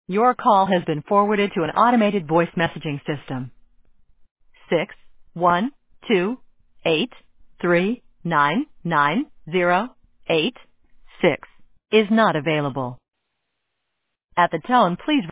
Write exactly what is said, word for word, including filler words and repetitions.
Your call has been forwarded to an automated voice messaging system. Six one two eight three nine nine zero eight six is not available. At the tone, please